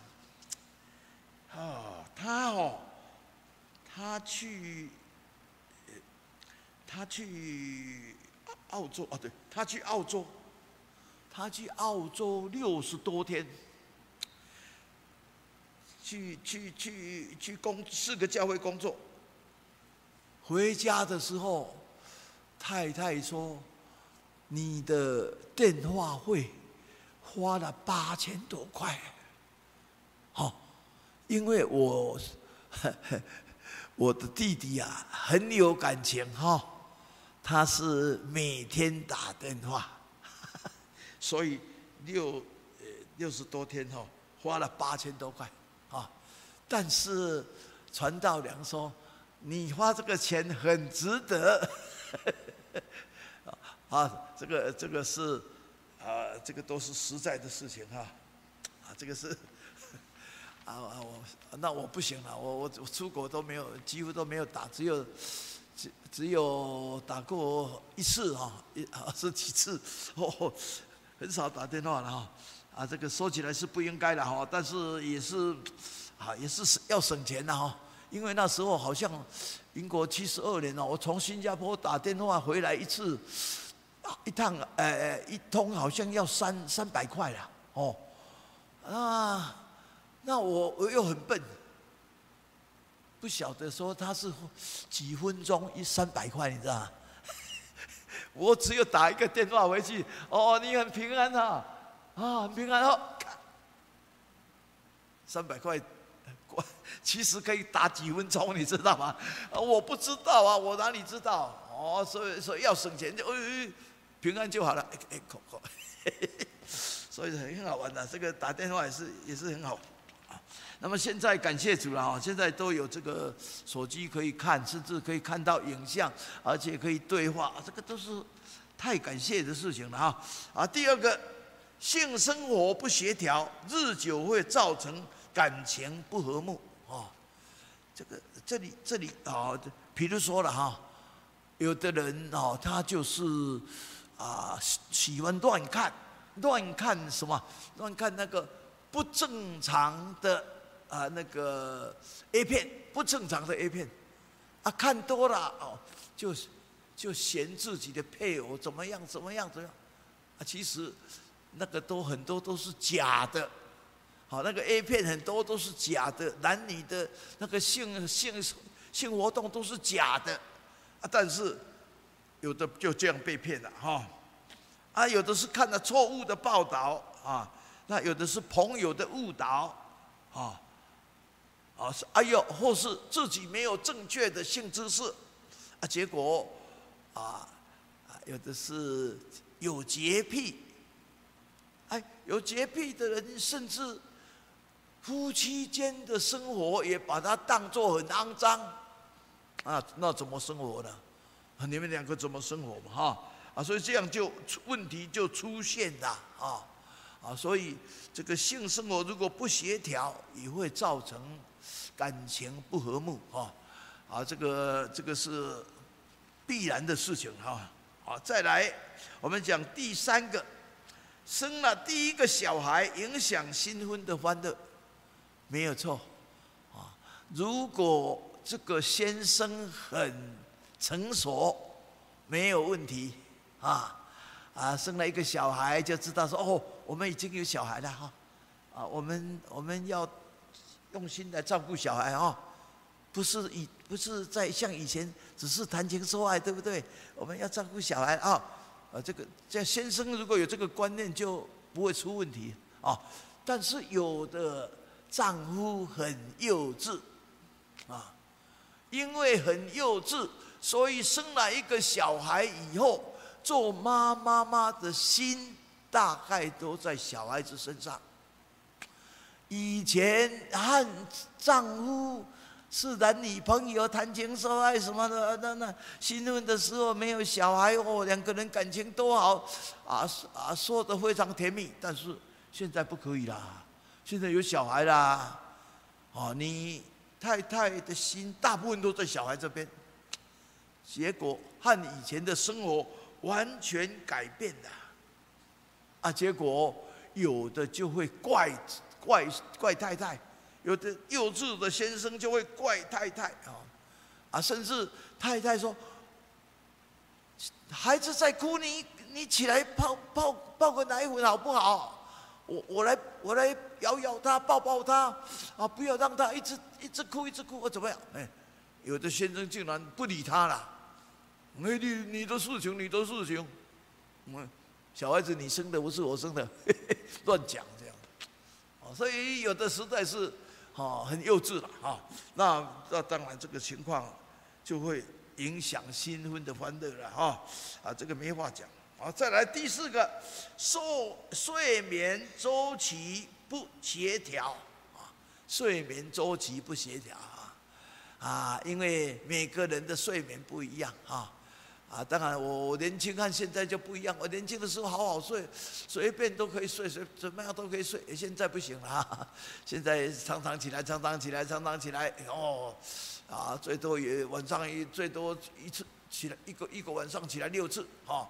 啊，他哦，他去，他去澳洲啊，对，他去澳洲，他去澳洲六十多天。去去去去工四个教会工作，回家的时候，太太说：“你的电话费花了八千多块。”好，因为我我的弟弟啊很有感情哈，他是每天打电话，所以六呃六十多天哈，花了八千多块。啊，但是传道良说，你花这个钱很值得。啊，这个这个是啊，这个都是实在的事情哈。啊，这个是啊啊我那我不行了，我我我出国都没有，几乎都没有打，只有只只有打过一次哈，一啊是几次哦，很少打电话了哈。啊，这个说起来是不应该的哈，但是也是啊，也是要省钱的哈。因为那时候好像民国七十二年哦，我从新加坡打电话回来一次，一趟呃一通好像要三三百块啦哦。啊，那我我又很笨，不晓得说他是几分钟一三百块，你知道吗？我只有打一个电话回去，哦，你很平安啊，啊，很平安哦，三百块。其实可以打几分钟，你知道吗？啊，我不知道啊，我哪里知道？哦，所以所以要省钱就，哎，平安就好了。哎，口口，所以很好玩的。这个打电话也是也是很好。那么现在感谢主了哈，现在都有这个手机可以看，甚至可以看到影像，而且可以对话，这个都是太感谢的事情了哈。啊，第二个，性生活不协调，日久会造成感情不和睦。哦，这个这里这里啊，比如说了哈，有的人哦，他就是啊喜欢乱看，乱看什么？乱看那个不正常的啊那个 A 片，不正常的 A 片，啊看多了哦，就就嫌自己的配偶怎么样怎么样怎么样，啊其实那个都很多都是假的。好，那个 A 片很多都是假的，男女的那个性性性活动都是假的，啊，但是有的就这样被骗了哈，啊，有的是看了错误的报道啊，那有的是朋友的误导，啊，啊，哎呦，或是自己没有正确的性知识，啊，结果啊，有的是有洁癖，哎，有洁癖的人甚至。夫妻间的生活也把它当作很肮脏，啊，那怎么生活呢？你们两个怎么生活嘛？哈啊，所以这样就问题就出现了啊啊，所以这个性生活如果不协调，也会造成感情不和睦啊啊，这个这个是必然的事情哈。好，再来我们讲第三个，生了第一个小孩，影响新婚的欢乐。没有错，啊，如果这个先生很成熟，没有问题，啊啊，生了一个小孩就知道说哦，我们已经有小孩了哈，啊，我们我们要用心来照顾小孩哦，不是以不是在像以前只是谈情说爱，对不对？我们要照顾小孩啊，啊，这个这先生如果有这个观念，就不会出问题啊。但是有的。丈夫很幼稚，啊，因为很幼稚，所以生了一个小孩以后，做妈妈妈的心大概都在小孩子身上。以前和丈夫是男女朋友谈情说爱什么的，那那新婚的时候没有小孩哦，两个人感情多好，啊啊，说得非常甜蜜。但是现在不可以啦。现在有小孩啦，哦，你太太的心大部分都在小孩这边，结果和以前的生活完全改变了，啊，结果有的就会怪怪怪太太，有的幼稚的先生就会怪太太啊，啊，甚至太太说，孩子在哭，你你起来泡泡泡个奶粉好不好？我我来我来摇摇他，抱抱他，啊，不要让他一直一直哭一直哭，或怎么样？哎，有的先生竟然不理他了。哎，你你的事情你的事情，嗯，小孩子你生的不是我生的，嘿嘿乱讲这样。哦，所以有的实在是哦很幼稚了啊。那那当然这个情况就会影响新婚的欢乐了哈。啊，这个没话讲。好，再来第四个，睡睡眠周期不协调啊，睡眠周期不协调啊，啊，因为每个人的睡眠不一样啊，啊，当然我年轻和现在就不一样，我年轻的时候好好睡，随便都可以睡，随怎么样都可以睡，现在不行了啊，现在常常起来，常常起来，常常起来，哦，啊，最多也晚上一最多一次起来一个一个晚上起来六次，哈。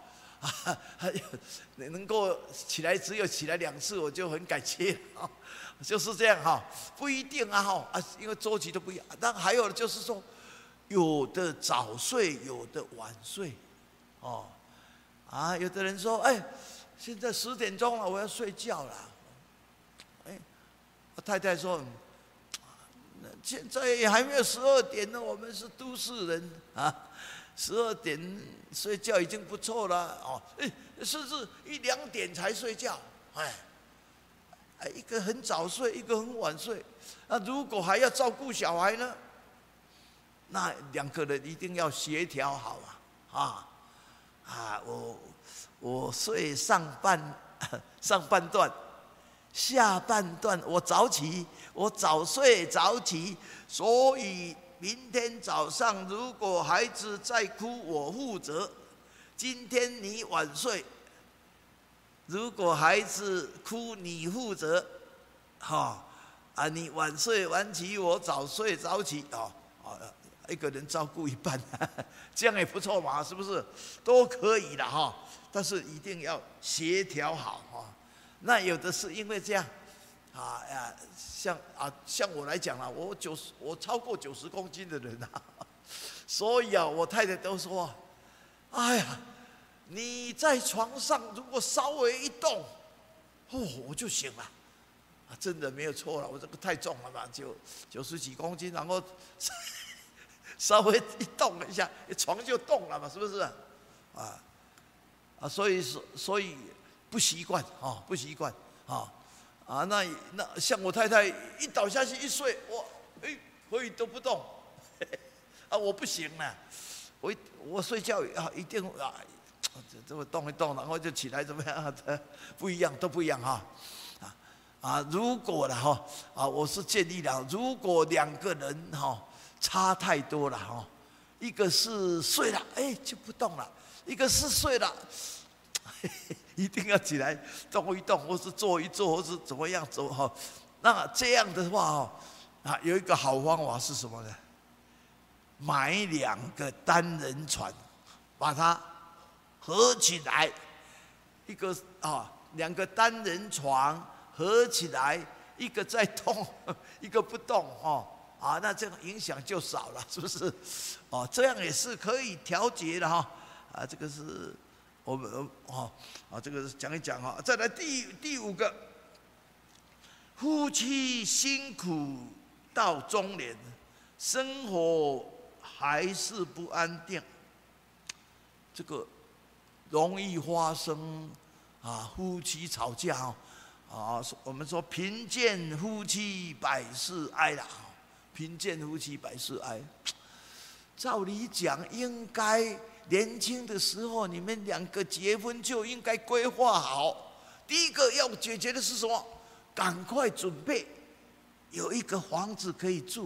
啊，能够起来只有起来两次，我就很感谢啊，就是这样哈，不一定啊哈啊，因为周期都不一样。但还有就是说，有的早睡，有的晚睡，哦，啊，有的人说，哎，现在十点钟了，我要睡觉了，哎，我太太说，现在也还没有十二点呢，我们是都市人啊。十二点睡觉已经不错了哦，哎，甚至一两点才睡觉，哎，一个很早睡，一个很晚睡，那如果还要照顾小孩呢，那两个人一定要协调好啊，啊，啊，我我睡上半上半段，下半段我早起，我早睡早起，所以。明天早上如果孩子再哭，我负责。今天你晚睡，如果孩子哭，你负责。哈、哦，啊，你晚睡晚起，我早睡早起，哦，哦，一个人照顾一半，这样也不错嘛，是不是？都可以的哈、哦，但是一定要协调好哈、哦。那有的是因为这样。啊呀，像啊，像我来讲啦，我九十，我超过九十公斤的人啊，所以啊，我太太都说，哎呀，你在床上如果稍微一动，哦，我就醒了，啊，真的没有错了，我这个太重了嘛，九九十几公斤，然后稍微一动一下，床就动了嘛，是不是？啊啊，所以所以不习惯啊，不习惯啊。啊，那那像我太太一倒下去一睡，我哎可以都不动，啊我不行了，我我睡觉啊一定啊这么动一动，然后就起来怎么样？不一样，都不一样哈，啊啊如果了哈啊，我是建议了，如果两个人哈差太多了哈，一个是睡了哎就不动了，一个是睡了。一定要起来动一动，或是坐一坐，或是怎么样走哈。那这样的话哦，啊，有一个好方法是什么呢？买两个单人床，把它合起来，一个啊，两个单人床合起来，一个在动，一个不动哦。啊，那这样影响就少了，是不是？哦，这样也是可以调节的哈。啊，这个是。我们哦啊，这个讲一讲哈，再来第第五个，夫妻辛苦到中年，生活还是不安定，这个容易发生啊，夫妻吵架啊，我们说贫贱夫妻百事哀啦，贫贱夫妻百事哀，照理讲应该。年轻的时候，你们两个结婚就应该规划好。第一个要解决的是什么？赶快准备有一个房子可以住。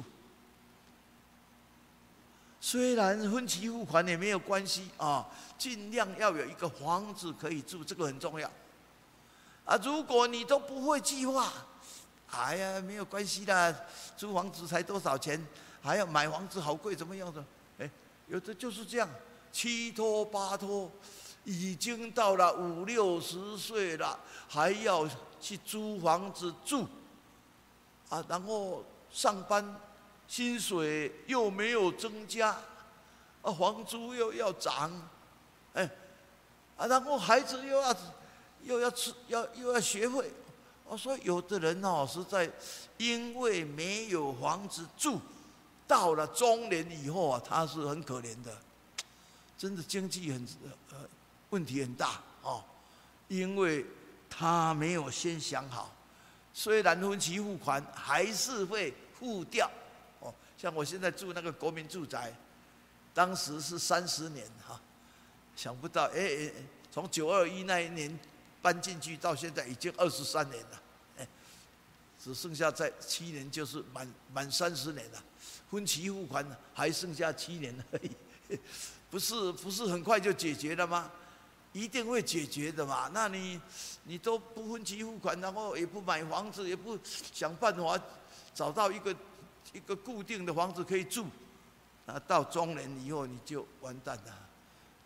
虽然分期付款也没有关系啊，尽量要有一个房子可以住，这个很重要。啊，如果你都不会计划，哎呀，没有关系的，租房子才多少钱，还要买房子好贵，怎么样的？哎，有的就是这样。七拖八拖，已经到了五六十岁了，还要去租房子住，啊，然后上班，薪水又没有增加，啊，房租又要涨，哎，啊，然后孩子又要又要吃要又要学费，我说有的人哦，实在因为没有房子住，到了中年以后啊，他是很可怜的。真的经济很呃问题很大哦，因为他没有先想好，虽然分期付款还是会付掉哦。像我现在住那个国民住宅，当时是三十年哈，想不到哎哎，从九二一那一年搬进去到现在已经二十三年了，哎，只剩下在七年就是满满三十年了，分期付款还剩下七年而已。不是不是很快就解决了吗？一定会解决的嘛。那你你都不分期付款，然后也不买房子，也不想办法找到一个一个固定的房子可以住，那到中年以后你就完蛋了。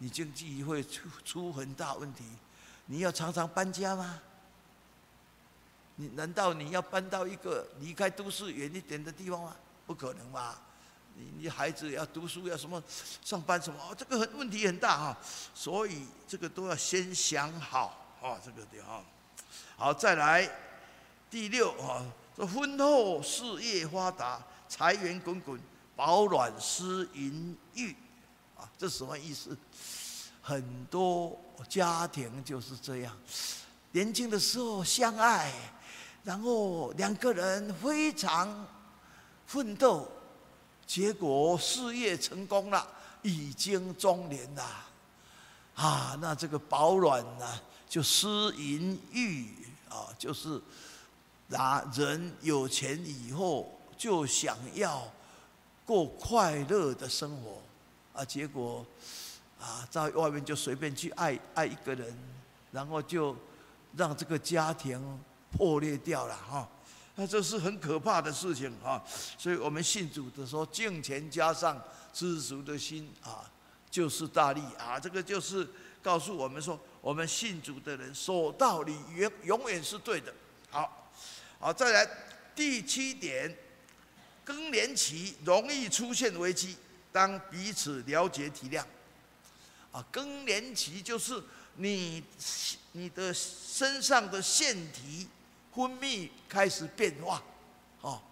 你经济会出出很大问题。你要常常搬家吗？你难道你要搬到一个离开都市远一点的地方吗？不可能吧？你你孩子要读书要什么上班什么，哦、这个很问题很大哈，所以这个都要先想好啊，这个的哈。好，再来第六啊，说婚后事业发达，财源滚滚，饱暖思淫欲啊，这什么意思？很多家庭就是这样，年轻的时候相爱，然后两个人非常奋斗，结果事业成功了，已经中年了，啊，那这个饱暖呢，就思淫欲啊，就是拿人有钱以后就想要过快乐的生活啊，结果。啊，在外面就随便去爱爱一个人，然后就让这个家庭破裂掉了哈。那这是很可怕的事情哈。所以我们信主的时候，敬虔加上知足的心啊，就是大利啊。这个就是告诉我们说，我们信主的人说道理永永远是对的。好，好，再来第七点，更年期容易出现危机，当彼此了解体谅。啊，更年期就是你你的身上的腺体分泌开始变化，哦，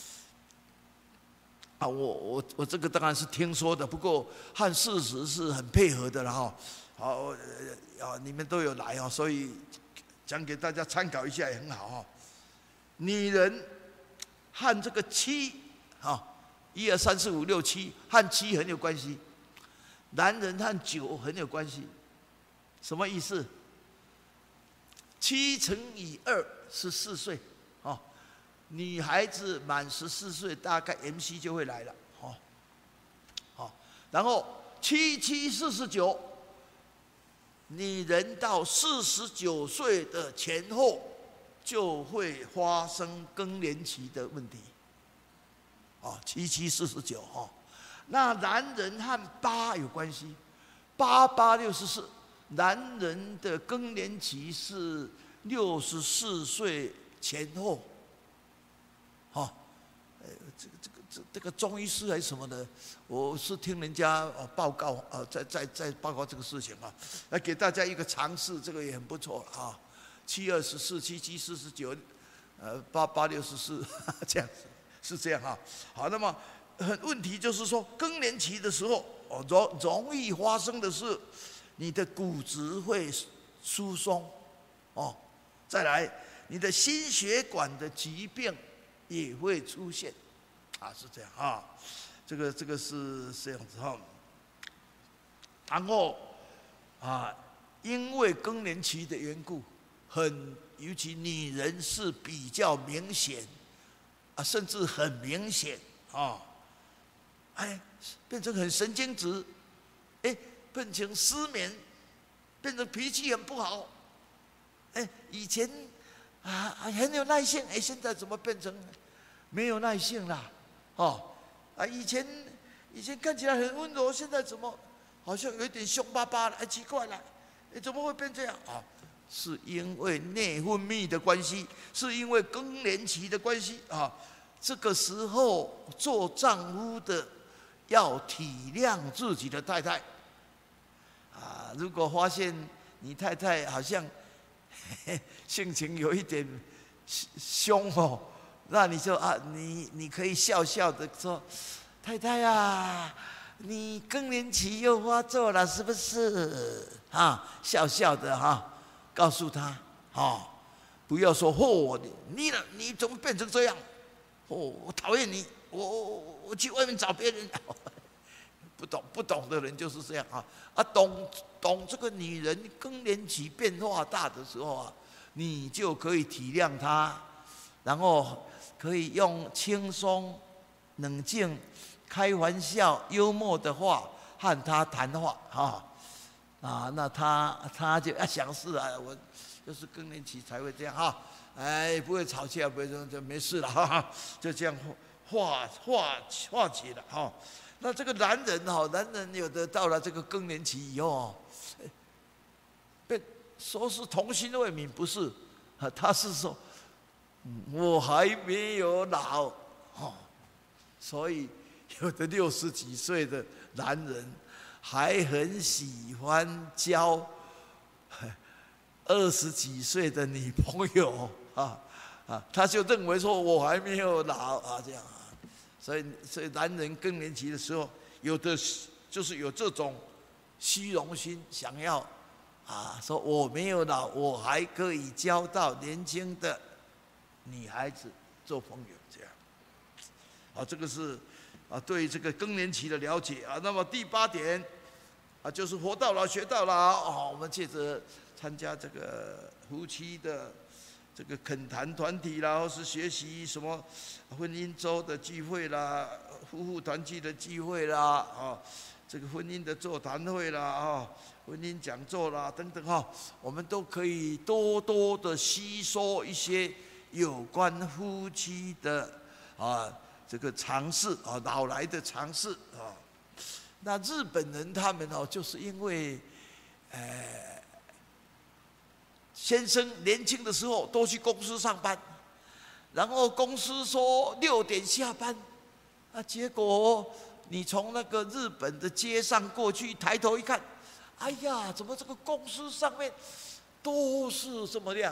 啊，我我我这个当然是听说的，不过和事实是很配合的了哈。好，啊，你们都有来哦，所以讲给大家参考一下也很好哈。女人和这个七，哈，一二三四五六七和七很有关系。男人和酒很有关系，什么意思？七乘以二十四岁，哦，女孩子满十四岁，大概 M C 就会来了，哦，好，然后七七四十九，女人到四十九岁的前后就会发生更年期的问题，哦，七七四十九，哈。那男人和八有关系，八八六十四，男人的更年期是六十四岁前后，哦，呃，这个这个这这个中医师还是什么的，我是听人家呃报告呃，在在在报告这个事情啊，来给大家一个尝试，这个也很不错啊，七二十四，七七四十九，呃，八八六十四，这样子是这样哈。好，那么。很问题就是说，更年期的时候，哦，容容易发生的是，你的骨质会疏松，哦，再来，你的心血管的疾病也会出现，啊，是这样啊，这个这个是这样子哈。然后啊，因为更年期的缘故，很尤其女人是比较明显，啊，甚至很明显啊。哎，变成很神经质，哎，变成失眠，变成脾气很不好，哎，以前啊很有耐性，哎，现在怎么变成没有耐性了？哦，啊，以前以前看起来很温柔，现在怎么好像有一点凶巴巴的？哎，奇怪了，哎，怎么会变这样啊？是因为内分泌的关系，是因为更年期的关系啊。这个时候做丈夫的。要体谅自己的太太，啊，如果发现你太太好像性情有一点凶哦，那你就啊，你你可以笑笑的说：“太太啊，你更年期又发作了，是不是？”啊，笑笑的哈、啊，告诉他，哦，不要说嚯，你呢？你怎么变成这样？哦，我讨厌你，我我。我去外面找别人，不懂不懂的人就是这样啊啊，懂懂这个女人更年期变化大的时候啊，你就可以体谅她，然后可以用轻松、冷静、开玩笑、幽默的话和她谈话啊啊，那她她就要想是啊，我就是更年期才会这样哈，哎，不会吵架，不会这样就没事了哈，就这样。 化化化解了哈。那这个男人哈，男人有的到了这个更年期以后，被说是童心未泯，不是，啊，他是说，我还没有老，哦，所以有的六十几岁的男人还很喜欢交二十几岁的女朋友啊啊，他就认为说我还没有老啊这样啊。所以，所以男人更年期的时候，有的就是有这种虚荣心，想要啊，说我没有老，我还可以交到年轻的女孩子做朋友，这样。啊，这个是啊对这个更年期的了解啊。那么第八点啊，就是活到老学到老啊。我们借着参加这个夫妻的这个恳谈团体啦，或是学习什么婚姻周的聚会啦、夫妇团聚的聚会啦，啊，这个婚姻的座谈会啦，啊，婚姻讲座啦等等哈，我们都可以多多的吸收一些有关夫妻的啊这个常识啊，老来的常识啊。那日本人他们哦，就是因为，呃。先生年轻的时候都去公司上班，然后公司说六点下班，啊，结果你从那个日本的街上过去，抬头一看，哎呀，怎么这个公司上面都是这么亮？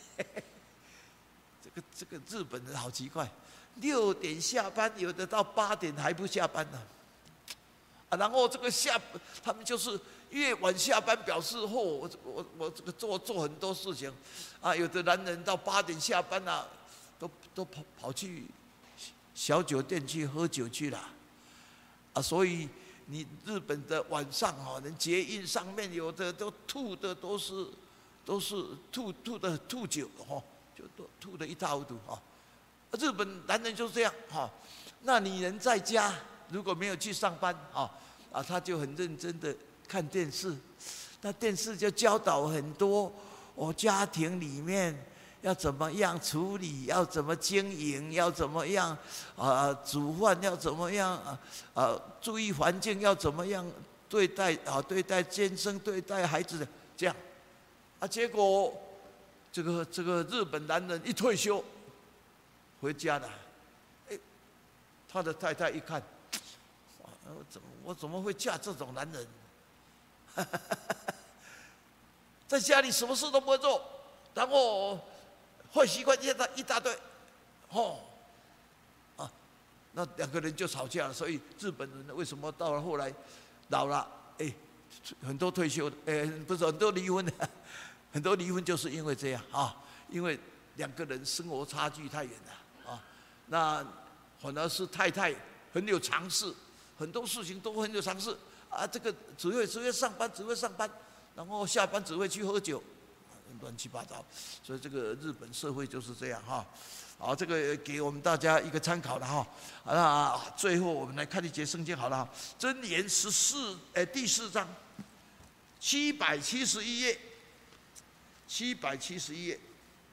这个这个日本人好奇怪，六点下班，有的到八点还不下班呢，啊，然后这个下他们就是。越晚下班，表示后我我我这个做做很多事情，啊，有的男人到八点下班啊，都都跑跑去小酒店去喝酒去了，啊，所以你日本的晚上啊，人捷运上面有的都吐的都是都是吐吐的吐酒哈，就都吐得一塌糊涂哈。日本男人就是这样哈，那女人在家如果没有去上班啊啊，他就很认真的。看电视，那电视就教导很多哦，家庭里面要怎么样处理，要怎么经营，要怎么样啊，煮饭要怎么样啊啊，注意环境要怎么样对待啊，对待先生，对待孩子的这样啊，结果这个这个日本男人一退休回家了，哎，他的太太一看，我怎么我怎么会嫁这种男人？在家里什么事都不会做，然后坏习惯一大一大堆，哦，啊，那两个人就吵架了。所以日本人为什么到了后来老了，哎，很多退休的，哎，不是很多离婚的，很多离婚就是因为这样啊，因为两个人生活差距太远了啊。那反而是太太很有常识，很多事情都很有常识。啊，这个只会只会上班，只会上班，然后下班只会去喝酒，乱七八糟。所以这个日本社会就是这样哈。好，这个给我们大家一个参考了哈。那最后我们来看一节圣经好了哈，《箴言》十四，呃，第四章，七百七十一页，七百七十一页。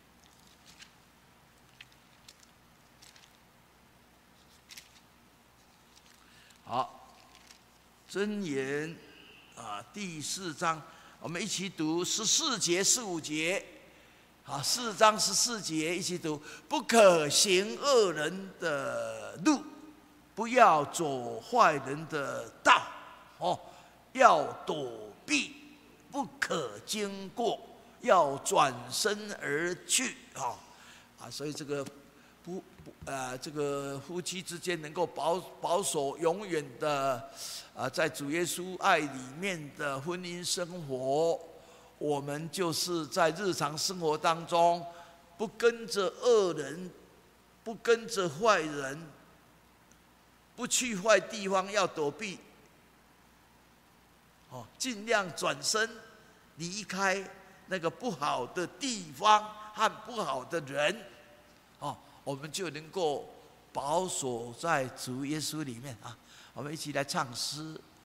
好。箴言啊，第四章，我们一起读十四节、十五节。啊，四章十四节一起读：不可行恶人的路，不要走坏人的道。哦，要躲避，不可经过，要转身而去。啊啊，所以这个不不呃，这个夫妻之间能够保保守永远的。啊，在主耶稣爱里面的婚姻生活，我们就是在日常生活当中，不跟着恶人，不跟着坏人，不去坏地方，要躲避。哦，尽量转身离开那个不好的地方和不好的人，哦，我们就能够保守在主耶稣里面啊。我们一起来唱诗，